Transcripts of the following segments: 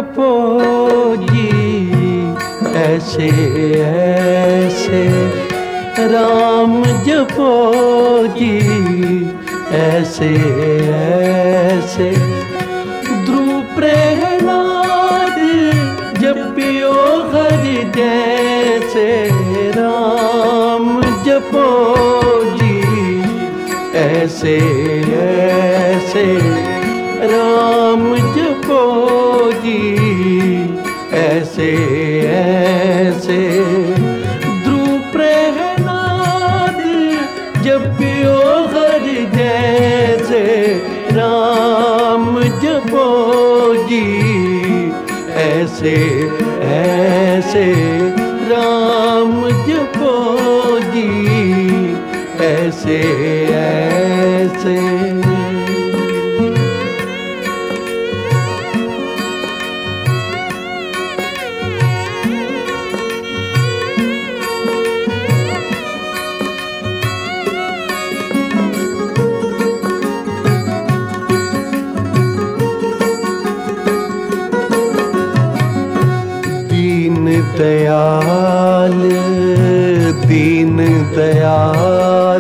जपो जी ऐसे ऐसे, राम जपो जी ऐसे ऐसे। ध्रुव प्रहलाद जपियो हरि जैसे, राम जपो जी ऐसे ऐसे, राम जपो जी ऐसे ऐसे। ध्रुव प्रहलाद जपियो हरि जैसे, राम जपो जी ऐसे ऐसे, राम जपो जी ऐसे ऐसे। दयाल दीन दयाल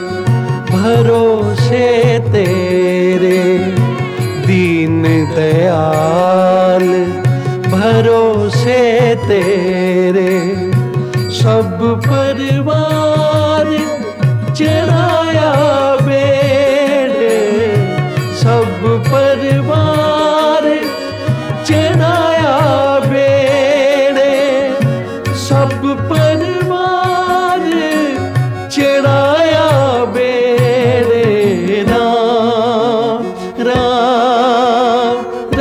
भरोसे तेरे, दीन दयाल भरोसे तेरे। सब परिवार चढ़ाया बेड़े, सब परिवार चढ़ाया बेड़े, सब परिवार चढ़ाया बेड़े। राम राम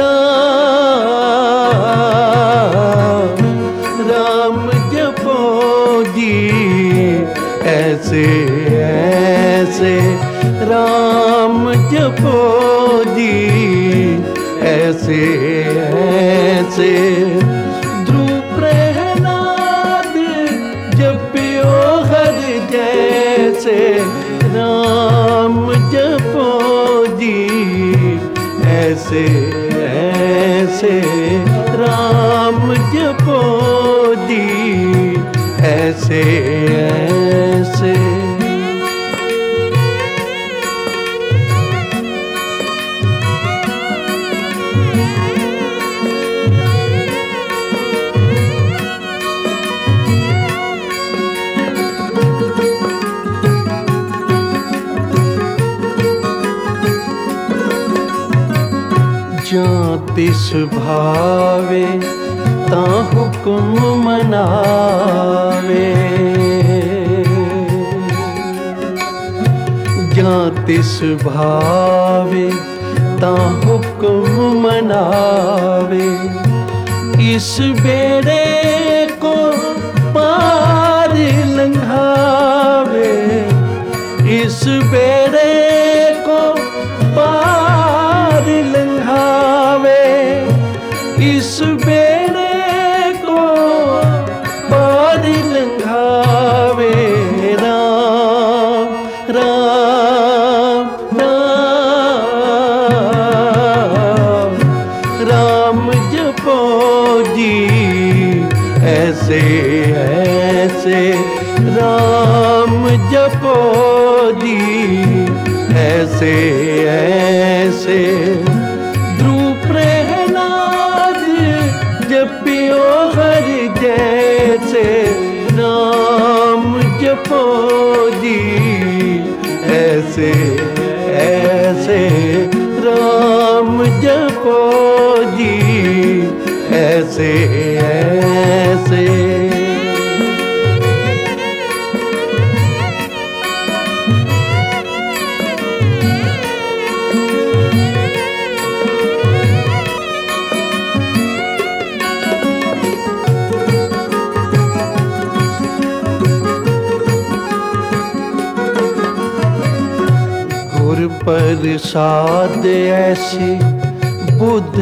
राम, राम जपो जी ऐसे ऐसे, राम जपो जी ऐसे ऐसे। ध्रुव प्रहलाद जपियो हरि जैसे, राम जपो जी ऐसे ऐसे, राम जपो जी ऐसे ऐसे। ज्यों तिस भावे तां हुक्म मनावे, ज्यों तिस भावे तां हुक्म मनावे। इस बेड़े को पार लंघावे, इस बेड़े को पार लंघावे, इस बेड़े को पार लंघावे। राम राम राम, राम जपो जी ऐसे ऐसे, राम जपो जी ऐसे ऐसे। ध्रुव प्रहलाद जपियो हरि जैसे, राम जपो जी ऐसे ऐसे, राम जपो जी ऐसे ऐसे। प्रसाद ऐसी बुद्ध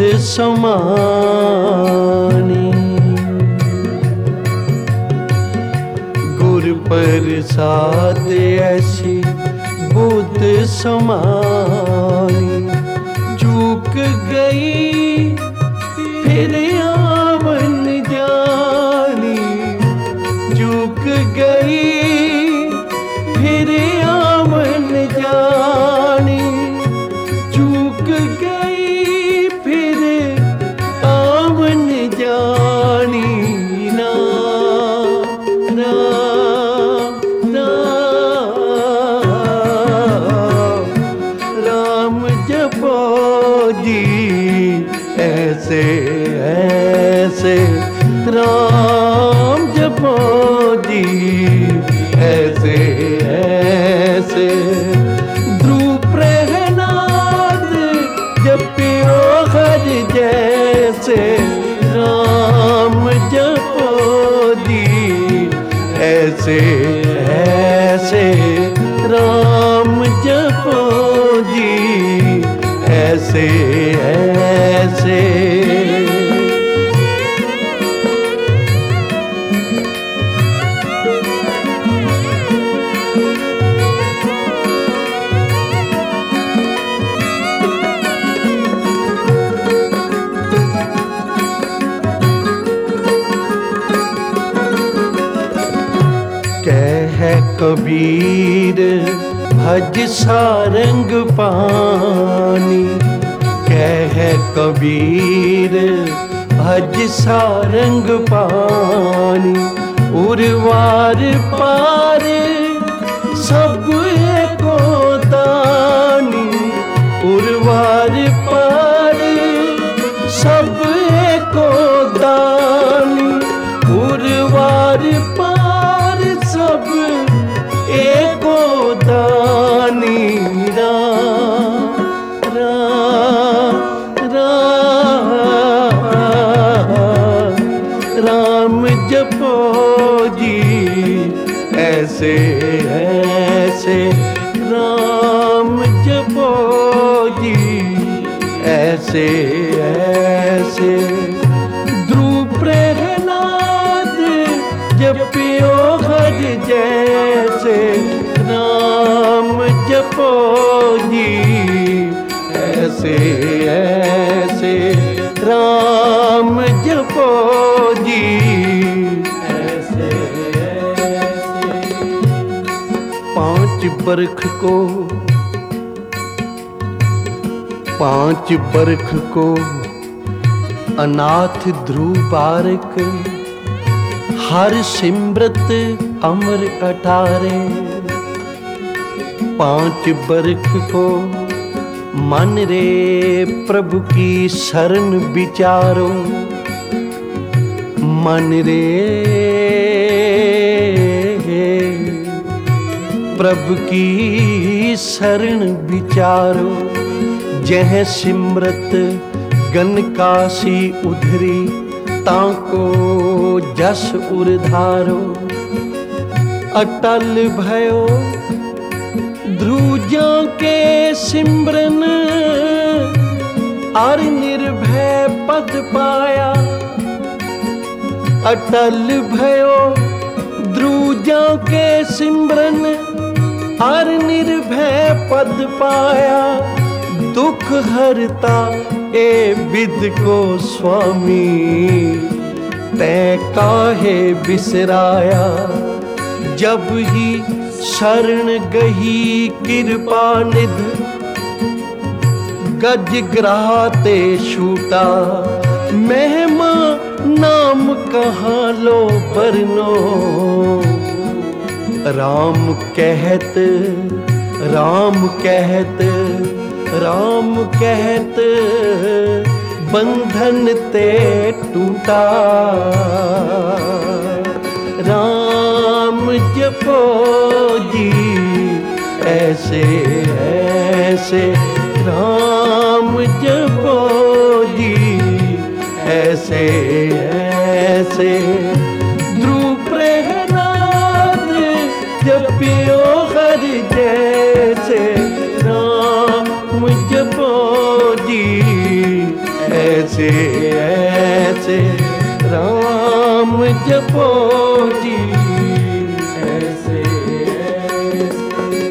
समानी, गुर प्रसाद ऐसी बुद्ध समानी। चूक गई फिर आवन जानी, चूक गई फिर आवन जानी, चूक गई फिर आवन जानी। राम राम राम राम जपो जी ऐसे ऐसे, राम जपो जी ऐसे ऐसे। ध्रुव प्रहलाद जपियो हर जैसे, राम जपो जी ऐसे ऐसे, राम जपो जी ऐसे ऐसे। कह कबीर भज सारंग पानी, कह कबीर भज सारंग पानी। उर्वार पार सब एको दानी, उर्वार पार सब एको दानी, उर्वार पार सब एको दानी। राम राम जपो जी ऐसे ऐसे, राम जपो जी ऐसे ऐसे। ध्रुव प्रहलाद जपियो हर जैसे, राम जपो जी ऐसे ऐसे, राम जपो जी ऐसे ऐसे। 5 बरख को 5 बरख को अनाथ ध्रुव बारक, हर सिमरत अमर अटारे। 5 बरख को मन रे प्रभु की शरण विचारो, मन रे प्रभु की शरण विचारो। जह सिमरत गन काशी उधरी, ताको जस उर्धारो। अटल भयो ध्रुजा के सिमरन, अर निर्भय पद पाया। अटल भयो ध्रुजा के सिमरन, अर निर्भय पद पाया। दुख हरता ए विद को स्वामी, तै काहे बिसराया। जब ही शरण गही कृपा निध, गज ग्राते छूटा। महिमा नाम कहाँ लो बरनो, राम कहत राम कहत राम कहत, बंधन ते टूटा। राम जपो जी ऐसे ऐसे, राम जपो जी ऐसे ऐसे। ध्रुव प्रहलाद जपियो हर जैसे, राम जपो जी ऐसे ऐसे, राम जपो जी ऐसे ऐसे।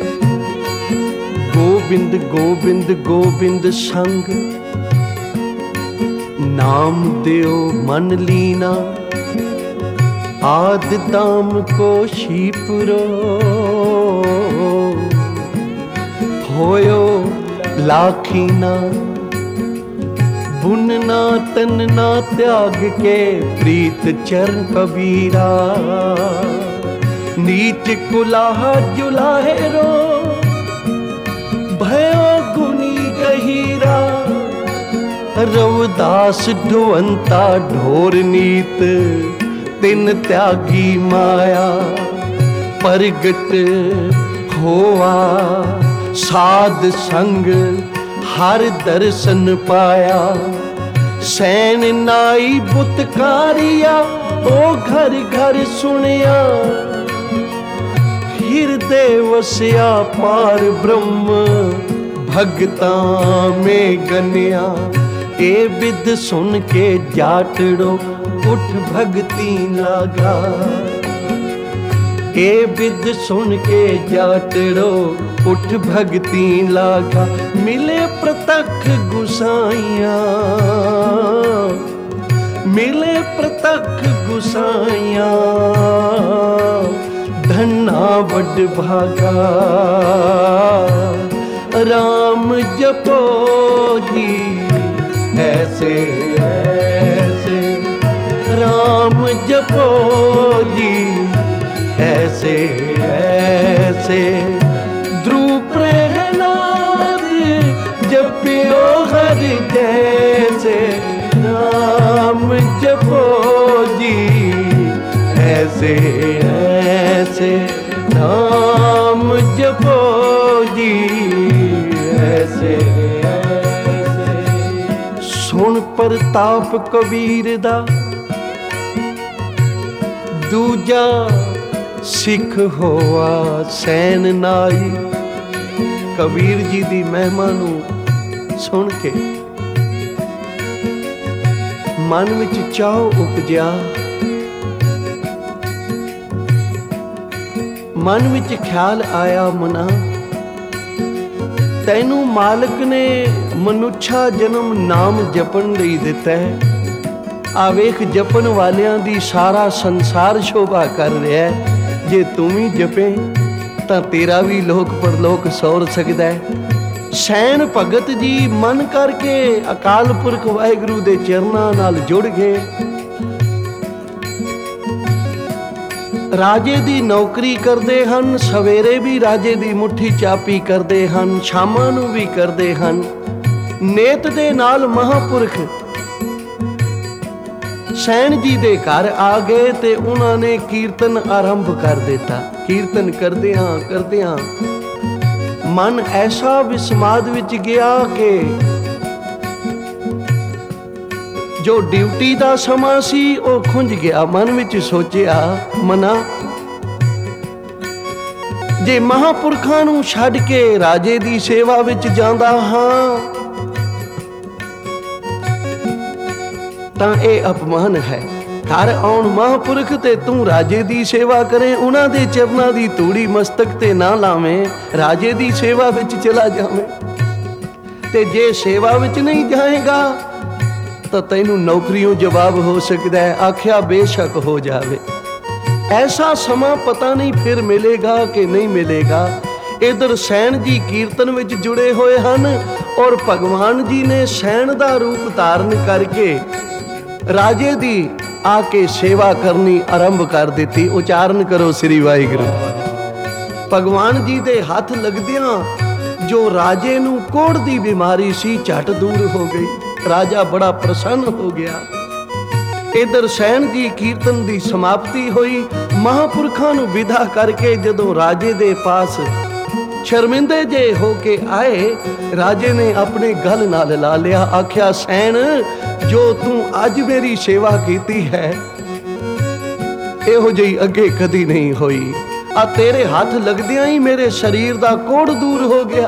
गोविंद गोविंद गोविंद संग, नाम देओ मन लीना, आद दाम को शीपुरो, होयो लाखीना। बुनना तनना त्याग के प्रीत चरण कबीरा, नीच कुलाहा जुलाहे रो, भयो गुनी गहीरा। रवदास ढुवंता ढोर नीत, तिन त्यागी माया। परगट होआ साध संग, हर दर्शन पाया। सैन नाई बुतकारिया, ओ घर घर सुनिया। हृदय वसिया पार ब्रह्म, भगता में गनिया। ए विद सुन के जाटड़ो, उठ भगती लागा। ए विद सुन के जाटड़ो, उठ भगती लागा। मिले प्रतख गुसाइया, मिले प्रतख गुसाइया। धन्ना बड़ भागा, राम जपो जी ऐसे ऐसे। राम जपो जी ऐसे ऐसे। ध्रुव प्रहलाद जपियो हर जैसे। राम जपो जी ऐसे ऐसे। राम जपो जी ऐसे ऐसे। सुन प्रताप कबीर दा, दूजा सिख होआ सैन नाई। कबीर जी दी महिमा नूं सुन के मन विच चाह उपजिया। मन विच ख्याल आया, मना तैनू मालिक ने मनुष्या जन्म नाम जपन लई दिता है। आ वेख जपन वालियां दी सारा संसार शोभा कर रहा है। जे तू भी जपे तां तेरा भी लोक परलोक सौर सकदा है। सैन भगत जी मन करके अकाल पुरख वाहिगुरू दे चरनां नाल जुड़ गए। राजे दी नौकरी करते हैं, सवेरे भी राजे दी मुट्ठी चापी करते हैं, शामां नूं भी करते हैं। नेत दे नाल महापुरख सैन जी दे घर आ गए ते उन्होंने कीर्तन आरंभ कर दिता। कीर्तन करदियां मन ऐसा विस्माद विच गया कि जो ड्यूटी दा समा सी वो खुंज गया। मन विच सोचिया, मना जे महापुरखां नूं छड्ड के राजे दी सेवा विच जांदा हां तां ये अपमान है। घर आउण महापुरख ते तू राजे दी सेवा करे, उन्हां दे चरनां दी तूड़ी मस्तक ते ना लावें, राजे दी सेवा विच चला जावें। ते जे सेवा विच नहीं जाएगा तो तैनू नौकरियों जवाब हो सकता है। आख्या बेशक हो जावे, ऐसा समा पता नहीं फिर मिलेगा कि नहीं मिलेगा। इधर सैन जी कीर्तन विच जुड़े हुए हैं और भगवान जी ने सैन दा रूप धारण करके राजे दी आके सेवा करनी आरंभ कर दी। उचारण करो श्री वाहिगुरू। भगवान जी दे हाथ लगदियां जो राजे नूं कोढ़ दी बीमारी सी झट दूर हो गई। राजा बड़ा प्रसन्न हो गया। इधर सैन जी कीर्तन दी समाप्ति हुई। महापुरखां नूं विदा करके जदों राजे दे पास शर्मिंदे जे होके आए, राजे ने अपने गल नाल ला लिया। आख्या, सैन जो तू अज मेरी सेवा कीती है इहो जी अगे कदी नहीं हुई। आ तेरे हाथ लगदियां ही मेरे शरीर दा कोढ़ दूर हो गया।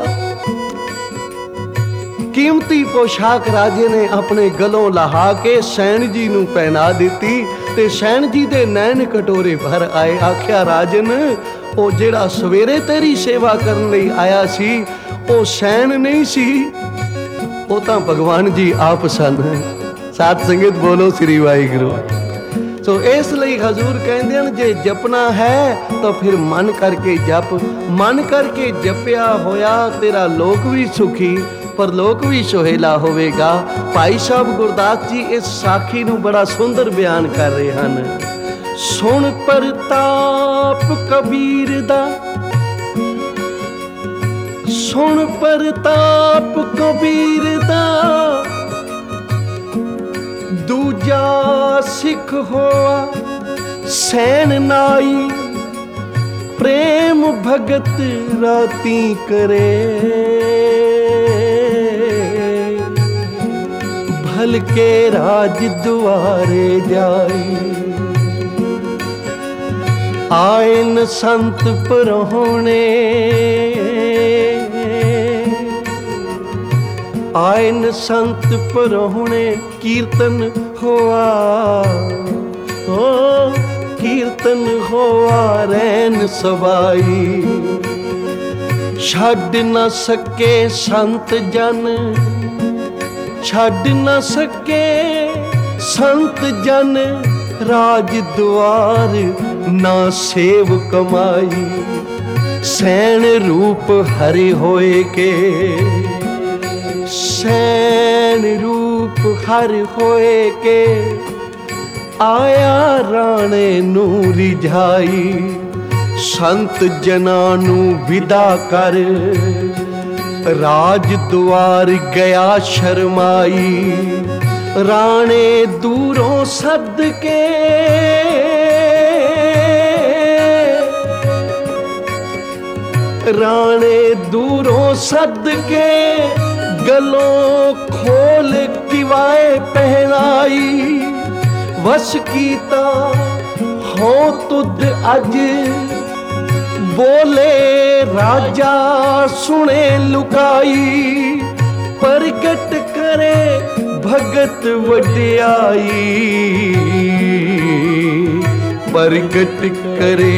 कीमती पोशाक राजे ने अपने गलों लहा के सैन जी नूं पहना दिती ते सैन जी दे नैन कटोरे भर आए। आख्या, राजन ओ जेड़ा सवेरे तेरी सेवा करन लई आया सी ओ सैन नहीं सी, ओ तां भगवान जी आप सन। साध संगत बोलो श्री वाहिगुरु। सो इसलिए हजूर कहते हैं जे जपना है तो फिर मन करके जप। मन करके जपिया होया तेरा लोक भी सुखी पर लोक भी सुहेला होवेगा। भाई साहब गुरदास जी इस साखी नूं बड़ा सुंदर बयान कर रहे हैं। सुन प्रताप कबीर दा, सुन प्रताप कबीर दा, दूजा सिख होआ सैन नाई, प्रेम भगत राती करे, भल के राज दुआरे जाई। आयन संत परहोने, आयन संत परहोने, कीर्तन होआ हो, कीर्तन होआ रैन सवाई। छड्ड न सके संत जन, छड्ड न सके संत जन, राज द्वार ना सेव कमाई। सैन रूप हरि होए के, सैन रूप हर होए के, आया राणे नू रिझाई। संत जना नू विदा कर, राज द्वार गया शर्माई। राणे दूरों सद के, राणे दूरों सद के, गलों खोल किवाए पहनाई। वश कीता हो तुद अज, बोले राजा सुने लुकाई। प्रगट करे भगत वड्याई, प्रगट करे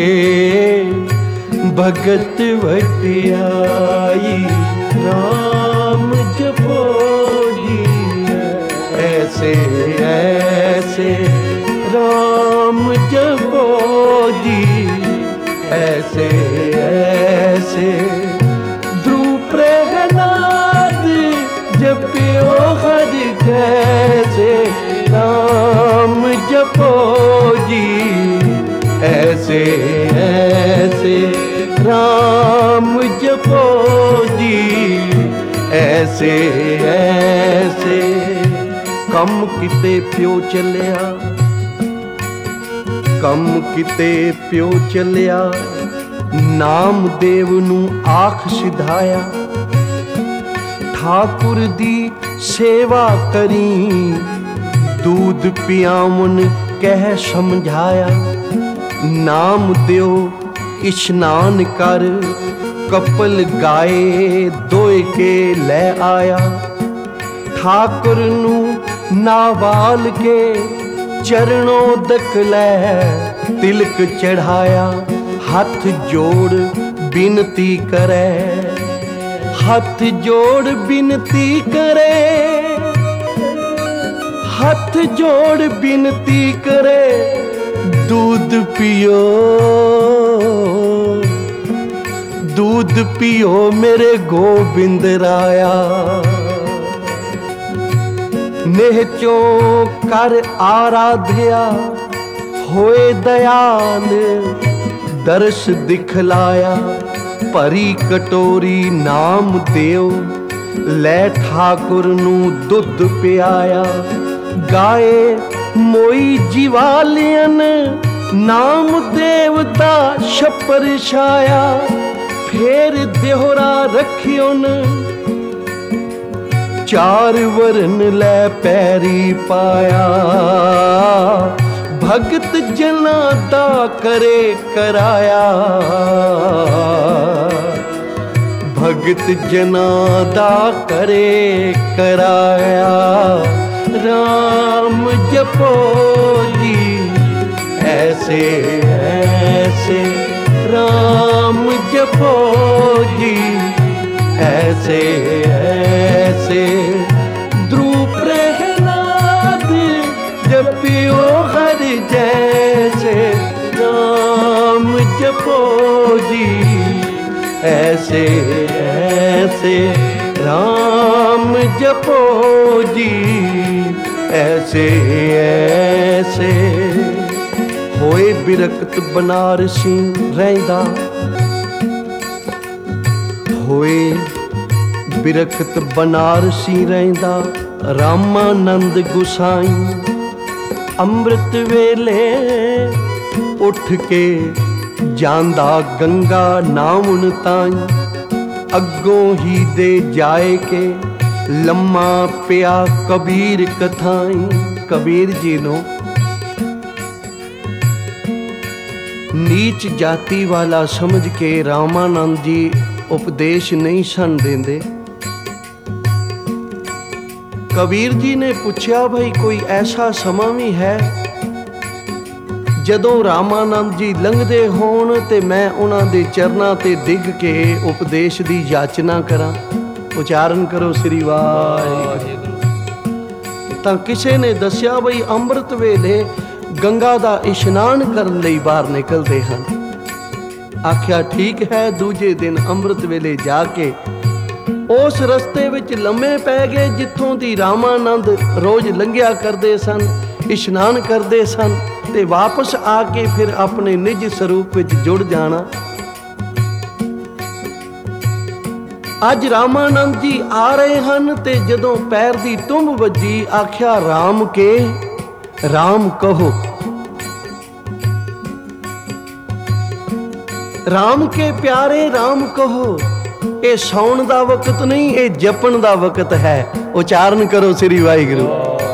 भगत वड्याई। राम जपो जी ऐसे ऐसे, राम जपो जी ऐसे ऐसे। ध्रुव प्रहलाद जपियो हर कैसे, राम जपो जी ऐसे ऐसे, राम जपो जी ऐसे ऐसे। कम किते प्यो चलिया, कम किते प्यो चलिया, नाम देव नू आख सिधाया। ठाकुर दी सेवा करी, दूध पियावन कह समझाया। नाम देव इशनान कर, कपल गाए दोए के ले आया। ठाकुर नू नावाल के, चरणों दक लै तिलक चढ़ाया। हथ जोड़ बिनती करे, हथ जोड़ बिनती करे, हथ जोड़ बिनती करे। दूध पियो, दूध पियो मेरे गोबिंद राया। नेहचो कर आराध्या, होए दयाल दर्श दिखलाया। भरी कटोरी नाम देव, लै ठाकुर नू दुध पियाया। गाए मोई जीवालियन, नाम देव दा छपर छाया। फेर देहरा रखियोन, चार वरन लै पैरी पाया। भगत जना दा करे कराया, भगत जना दा करे कराया। राम जपो जी ऐसे ऐसे, राम जपो जी ऐसे ऐसे। ध्रुव प्रहलाद जपो जी, ऐसे ऐसे राम जपो जी, ऐसे ऐसे। होए बिरकत बनारसी रहिंदा, होए बिरकत बनारसी रहिंदा रामानंद गुसाई। ਅੰਮ੍ਰਿਤ ਵੇਲੇ ਉੱਠ ਕੇ ਜਾਂਦਾ ਗੰਗਾ ਨਾਵਣ ਤਾਈ, ਅੱਗੋਂ ਹੀ ਦੇ ਜਾਏ ਕੇ ਲੰਮਾ ਪਿਆ ਕਬੀਰ ਕਥਾਈ। ਕਬੀਰ ਜੀ ਨੂੰ ਨੀਚ ਜਾਤੀ ਵਾਲਾ ਸਮਝ ਕੇ ਰਾਮਾਨੰਦ ਜੀ ਉਪਦੇਸ਼ ਨਹੀਂ ਸਨ ਦਿੰਦੇ। ਕਬੀਰ ਜੀ ਨੇ ਪੁੱਛਿਆ ਭਾਈ ਕੋਈ ਐਸਾ ਸਮਾਂ ਵੀ ਹੈ ਜਦੋਂ ਰਾਮਾਨੰਦ ਜੀ ਲੰਘਦੇ ਹੋਣ ਤੇ ਮੈਂ ਉਹਨਾਂ ਦੇ ਚਰਨਾਂ ਤੇ ਡਿੱਗ ਕੇ ਉਪਦੇਸ਼ ਦੀ ਯਾਚਨਾ ਕਰਾਂ। ਉਚਾਰਨ ਕਰੋ ਸ੍ਰੀ ਵਾਹਿਗੁਰੂ। ਤਾਂ ਕਿਸੇ ਨੇ ਦੱਸਿਆ ਬਈ ਅੰਮ੍ਰਿਤ ਵੇਲੇ ਗੰਗਾ ਦਾ ਇਸ਼ਨਾਨ ਕਰਨ ਲਈ ਬਾਹਰ ਨਿਕਲਦੇ ਹਨ। ਆਖਿਆ ਠੀਕ ਹੈ। ਦੂਜੇ ਦਿਨ ਅੰਮ੍ਰਿਤ ਵੇਲੇ ਜਾ ਕੇ ਉਸ ਰਸਤੇ ਵਿੱਚ ਲੰਮੇ ਪੈ ਗਏ ਜਿੱਥੋਂ ਦੀ ਰਾਮਾਨੰਦ ਰੋਜ਼ ਲੰਘਿਆ ਕਰਦੇ ਸਨ, ਇਸ਼ਨਾਨ ਕਰਦੇ ਸਨ ਤੇ ਵਾਪਸ ਆ ਕੇ ਫਿਰ ਆਪਣੇ ਨਿੱਜ ਸਰੂਪ ਵਿੱਚ ਜੁੜ ਜਾਣਾ। ਅੱਜ ਰਾਮਾਨੰਦ ਜੀ ਆ ਰਹੇ ਹਨ ਤੇ ਜਦੋਂ ਪੈਰ ਦੀ ਟੁੰਬ ਵੱਜੀ ਆਖਿਆ ਰਾਮ ਕੇ ਰਾਮ ਕਹੋ। ਰਾਮ ਕੇ ਪਿਆਰੇ ਰਾਮ ਕਹੋ। ਇਹ ਸੌਣ ਦਾ ਵਕਤ ਨਹੀਂ, ਇਹ ਜਪਣ ਦਾ ਵਕਤ ਹੈ। ਉਚਾਰਨ ਕਰੋ ਸ੍ਰੀ ਵਾਹਿਗੁਰੂ।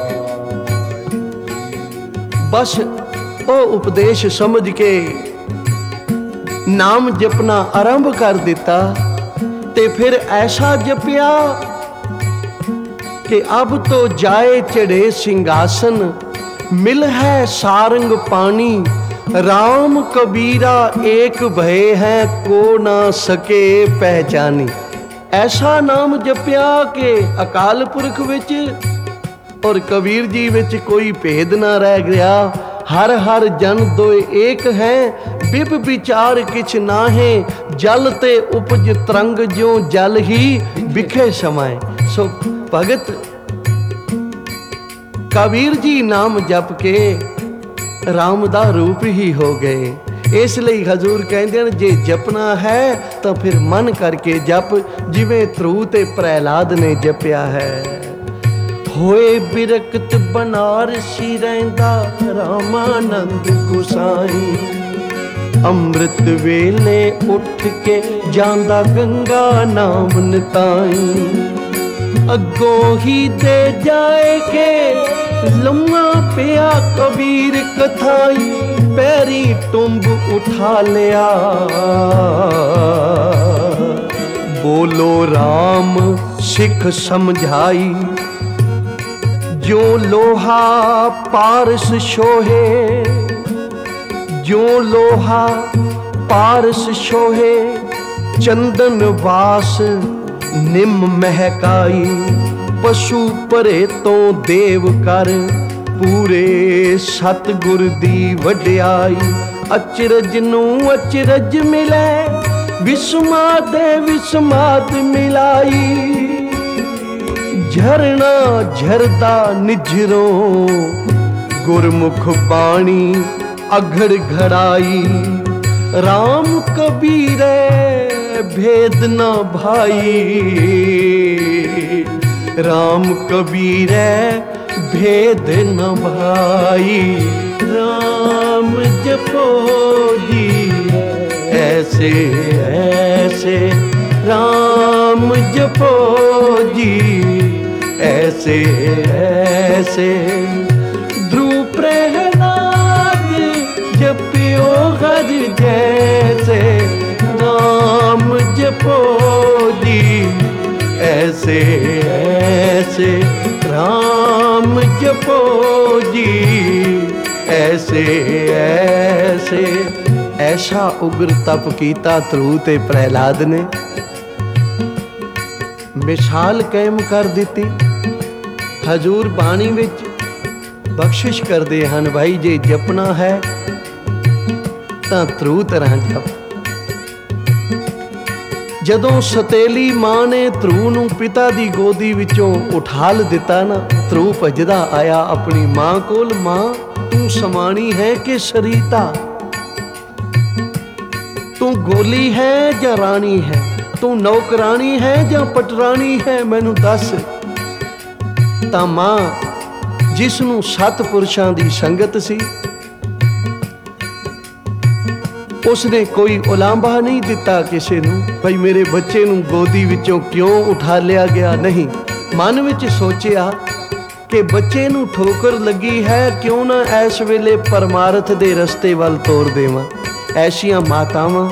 ਬਸ ਉਹ ਉਪਦੇਸ਼ ਸਮਝ ਕੇ ਨਾਮ ਜਪਣਾ ਆਰੰਭ ਕਰ ਦਿੱਤਾ ਤੇ ਫਿਰ ਐਸਾ ਜਪਿਆ कि अब तो जाए चढ़े सिंहासन, मिल है सारंग पानी, राम कबीरा एक भय है को ना सके पहचानी। ऐसा नाम जपिया कि अकाल पुरख विच और कबीर जी विच कोई भेद ना रह गया। हर हर जन दोए एक है, बिब विचार किछ नाहे, जल ते उपज तरंग ज्यों जल ही बिखे समाए। सो भगत कबीर जी नाम जप के राम दा रूप ही हो गए। इसलिए हजूर कहते हैं जे जपना है तो फिर मन करके जप, जिवें ध्रुव ते प्रहलाद ने जपिया है। होए बिरकत बनारसी रहिंदा रामानंद गुसाई, अमृत वेले उठ के जांदा गंगा नाम निताई। अगों ही दे जाए के लम्मा पिया कबीर कथाई, पैरी टुंब उठा लिया बोलो राम सिख समझाई। जो लोहा पारस शोहे, जो लोहा पारस शोहे, चंदन वास निम महकाई। पशु परे तो देव कर पूरे सतगुर दी वड्याई। अचरज नू अचरज मिले, विस्माद विस्माद मिलाई। झरना झरदा निझरों गुरमुख बाणी अघड़ घड़ाई। राम कबीरे भेद न भाई, राम कबीरे भेद न भाई। राम जपो जी ऐसे ऐसे, राम जपो जी ऐसे ऐसे। ध्रुव प्रहलाद जपियो हर जैसे, नाम जपो जी ऐसे ऐसे। राम जपो जी ऐसे ऐसे। ऐसा उग्र तप कीता ध्रुव ते प्रहलाद ने, मिसाल कायम कर दिती। हजूर बाणी विच बख्शिश करते हैं भाई जे जपना है ਤਾਂ ਧਰੂ ਤਰ੍ਹਾਂ ਜਪ। ਜਦੋਂ ਸਤੇਲੀ ਮਾਂ ਨੇ ਧਰੂ ਨੂੰ ਪਿਤਾ ਦੀ ਗੋਦੀ ਵਿੱਚੋਂ ਉਠਾਲ ਦਿੱਤਾ ਨਾ, ਧਰੂ ਭੱਜਦਾ ਆਇਆ ਆਪਣੀ ਮਾਂ ਕੋਲ। ਮਾਂ, ਤੂੰ ਸਮਾਣੀ ਹੈ ਕਿ ਸਰੀਤਾ? ਤੂੰ ਗੋਲੀ ਹੈ ਜਾਂ ਰਾਣੀ ਹੈ? ਤੂੰ ਨੌਕਰਾਣੀ ਹੈ ਜਾਂ ਪਟਰਾਣੀ ਹੈ? ਮੈਨੂੰ ਦੱਸ। ਤਾਂ ਮਾਂ, ਜਿਸ ਨੂੰ 7 ਪੁਰਸ਼ਾਂ ਦੀ ਸੰਗਤ ਸੀ, ਉਸਨੇ ਕੋਈ ਉਲਾਂਭਾ ਨਹੀਂ ਦਿੱਤਾ ਕਿਸੇ ਨੂੰ, ਭਈ ਮੇਰੇ ਬੱਚੇ ਨੂੰ ਗੋਦੀ ਵਿੱਚੋਂ ਕਿਉਂ ਉਠਾ ਲਿਆ ਗਿਆ। ਨਹੀਂ, ਮਨ ਵਿੱਚ ਸੋਚਿਆ ਕਿ ਬੱਚੇ ਨੂੰ ਠੋਕਰ ਲੱਗੀ ਹੈ, ਕਿਉਂ ਨਾ ਇਸ ਵੇਲੇ ਪਰਮਾਰਥ ਦੇ ਰਸਤੇ ਵੱਲ ਤੋਰ ਦੇਵਾਂ। ਐਸੀਆਂ ਮਾਤਾਵਾਂ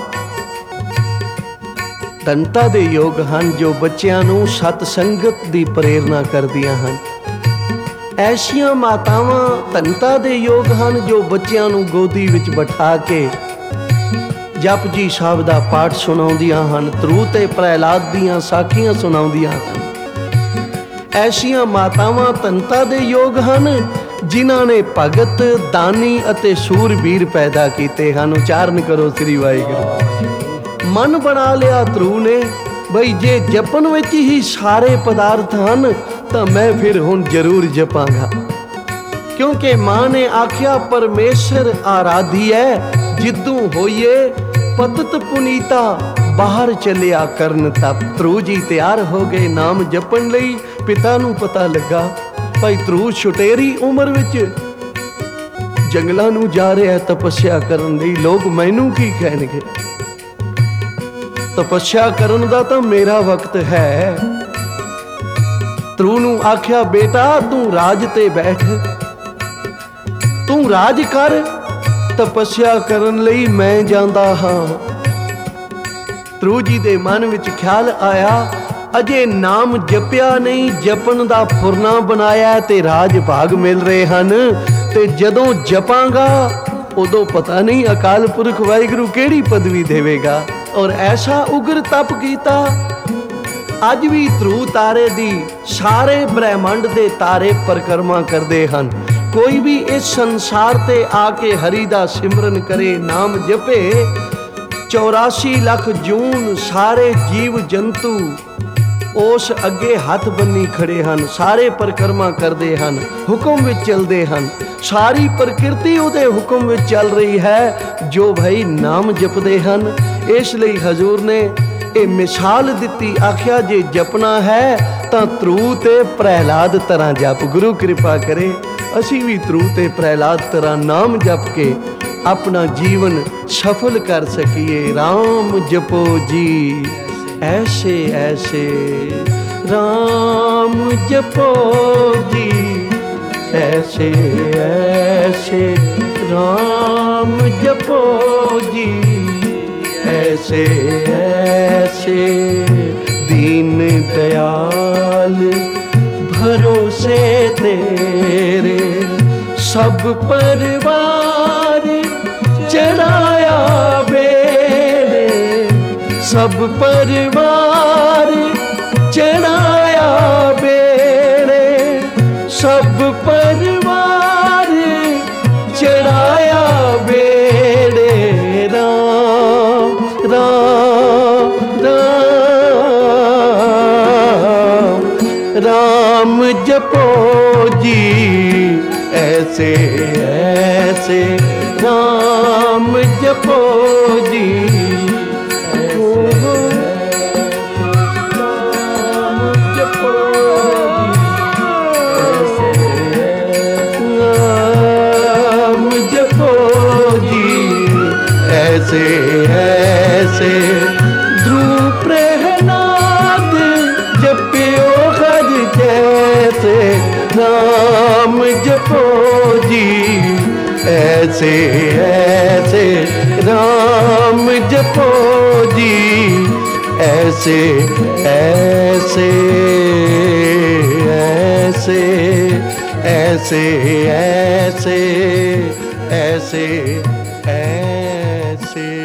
ਧਨਤਾ ਦੇ ਯੋਗ ਹਨ ਜੋ ਬੱਚਿਆਂ ਨੂੰ ਸਤ ਸੰਗਤ ਦੀ ਪ੍ਰੇਰਨਾ ਕਰਦੀਆਂ ਹਨ। ਐਸੀਆਂ ਮਾਤਾਵਾਂ ਧਨਤਾ ਦੇ ਯੋਗ ਹਨ ਜੋ ਬੱਚਿਆਂ ਨੂੰ ਗੋਦੀ ਵਿੱਚ ਬਿਠਾ ਕੇ ਜਪਜੀ ਸਾਹਿਬ ਦਾ ਪਾਠ ਸੁਣਾਉਂਦੀਆਂ ਹਨ, ਧਰੂ ਤੇ ਪ੍ਰਹਿਲਾਦ ਦੀਆਂ ਸਾਖੀਆਂ ਸੁਣਾਉਂਦੀਆਂ ਹਨ। ਐਸੀਆਂ ਮਾਤਾਵਾਂ ਧਨਤਾ ਦੇ ਯੋਗ ਹਨ ਜਿਨ੍ਹਾਂ ਨੇ ਭਗਤ, ਦਾਨੀ ਅਤੇ ਸੂਰਬੀਰ ਪੈਦਾ ਕੀਤੇ ਹਨ। ਉਚਾਰਨ ਕਰੋ ਸ੍ਰੀ ਵਾਹਿਗੁਰੂ। ਮਨ ਬਣਾ ਲਿਆ ਧਰੂ ਨੇ, ਬਈ ਜੇ ਜਪਣ ਵਿੱਚ ਹੀ ਸਾਰੇ ਪਦਾਰਥ ਹਨ ਤਾਂ ਮੈਂ ਫਿਰ ਹੁਣ ਜ਼ਰੂਰ ਜਪਾਂਗਾ, ਕਿਉਂਕਿ ਮਾਂ ਨੇ ਆਖਿਆ ਪਰਮੇਸ਼ਰ ਆਰਾਧੀਐ, ਜਿੱਦੋਂ ਹੋਈਏ ਪਤਤ ਪੁਨੀਤਾ, ਬਾਹਰ ਚੱਲਿਆ ਕਰਨ ਤਪ। ਧਰੂ ਜੀ ਤਿਆਰ ਹੋ ਗਏ ਨਾਮ ਜਪਣ ਲਈ। ਪਿਤਾ ਨੂੰ ਪਤਾ ਲੱਗਾ ਭਾਈ ਧਰੂ ਛੁਟੇਰੀ ਉਮਰ ਵਿੱਚ ਜੰਗਲਾਂ ਨੂੰ ਜਾ ਰਿਹਾ ਤਪੱਸਿਆ ਕਰਨ ਲਈ। ਲੋਕ ਮੈਨੂੰ ਕੀ ਕਹਿਣਗੇ? ਤਪੱਸਿਆ ਕਰਨ ਦਾ ਤਾਂ ਮੇਰਾ ਵਕਤ ਹੈ। ਧਰੂ ਨੂੰ ਆਖਿਆ, ਬੇਟਾ ਤੂੰ ਰਾਜ ਤੇ ਬੈਠ, ਤੂੰ ਰਾਜ ਕਰ, ਤਪੱਸਿਆ ਕਰਨ ਲਈ ਮੈਂ ਜਾਂਦਾ ਹਾਂ। ਧਰੂ ਜੀ ਦੇ ਮਨ ਵਿੱਚ ਖਿਆਲ ਆਇਆ, ਅਜੇ ਨਾਮ ਜਪਿਆ ਨਹੀਂ, ਜਪਣ ਦਾ ਫੁਰਨਾ ਬਣਾਇਆ ਤੇ ਰਾਜ ਭਾਗ ਮਿਲ ਰਹੇ ਹਨ, ਤੇ ਜਦੋਂ ਜਪਾਂਗਾ ਉਦੋਂ ਪਤਾ ਨਹੀਂ ਅਕਾਲ ਪੁਰਖ ਵਾਹਿਗੁਰੂ ਕਿਹੜੀ ਪਦਵੀ ਦੇਵੇਗਾ। ਔਰ ਐਸਾ ਉਗਰ ਤਪ ਕੀਤਾ। ਅੱਜ ਵੀ ਧਰੂ ਤਾਰੇ ਦੀ ਸਾਰੇ ਬ੍ਰਹਿਮੰਡ ਦੇ ਤਾਰੇ ਪਰਿਕਰਮਾ ਕਰਦੇ ਹਨ। ਕੋਈ ਵੀ ਇਸ ਸੰਸਾਰ ਤੇ ਆ ਕੇ ਹਰੀ ਦਾ ਸਿਮਰਨ ਕਰੇ, ਨਾਮ ਜਪੇ, 84 ਲੱਖ ਜੂਨ ਸਾਰੇ ਜੀਵ ਜੰਤੂ ਉਸ ਅੱਗੇ ਹੱਥ ਬੰਨੀ ਖੜੇ ਹਨ। ਸਾਰੇ ਪਰਿਕਰਮਾ ਕਰਦੇ ਹਨ, ਹੁਕਮ ਵਿੱਚ ਚੱਲਦੇ ਹਨ। ਸਾਰੀ ਪ੍ਰਕਿਰਤੀ ਉਹਦੇ ਹੁਕਮ ਵਿੱਚ ਚੱਲ ਰਹੀ ਹੈ ਜੋ ਭਾਈ ਨਾਮ ਜਪਦੇ ਹਨ। ਇਸ ਲਈ ਹਜ਼ੂਰ ਨੇ ਇਹ ਮਿਸਾਲ ਦਿੱਤੀ, ਆਖਿਆ ਜੇ ਜਪਣਾ ਹੈ ਤਾਂ ਧਰੂ ਤੇ ਪ੍ਰਹਿਲਾਦ ਤਰ੍ਹਾਂ ਜਪ। ਗੁਰੂ ਕਿਰਪਾ ਕਰੇ ਅਸੀਂ ਵੀ ਧਰੂ ਤੇ ਪ੍ਰਹਿਲਾਦ ਤਰ੍ਹਾਂ ਨਾਮ ਜਪ ਕੇ ਆਪਣਾ ਜੀਵਨ ਸਫਲ ਕਰ ਸਕੀਏ। ਰਾਮ ਜਪੋ ਜੀ ऐसे ऐसे, राम जपो जी ऐसे ऐसे, राम जपो जी ऐसे ऐसे। दीन दयाल भरोसे तेरे, सब परिवार चढ़ाया बेड़े, सब परिवार चढ़ाया बेड़े, सब परिवार चढ़ाया बेड़े। राम राम राम, राम जपो जी ऐसे ऐसे, राम जपो जी ऐसे ऐसे। ध्रुव प्रहलाद जपियो हर जैसे, नाम जपो जी ऐसे ऐसे, राम जपो जी ऐसे ऐसे ऐसे ऐसे ऐसे ऐसे ऐसे।